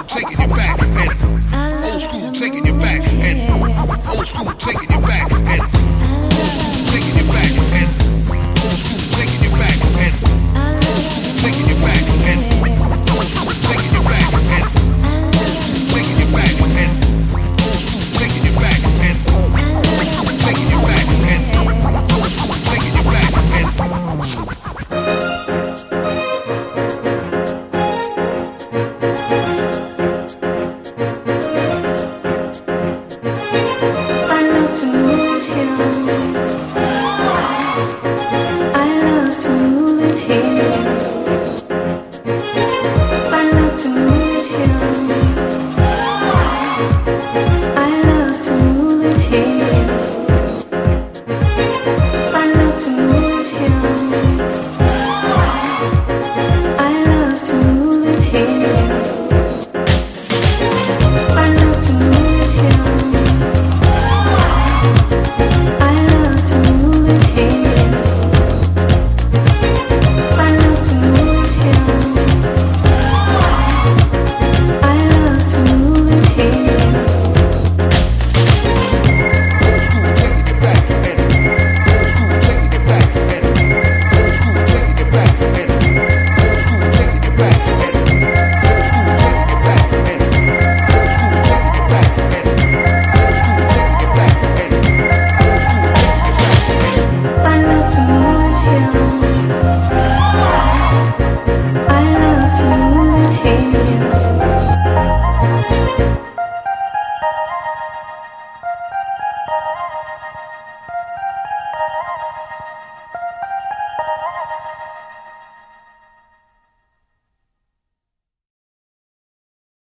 taking you back, and old school taking you back, and old school taking you back, and old school taking you back, and old school taking you back, and taking you back, and old school taking you back, and taking you back, and old school taking you back, and taking you back, and old school taking you back, and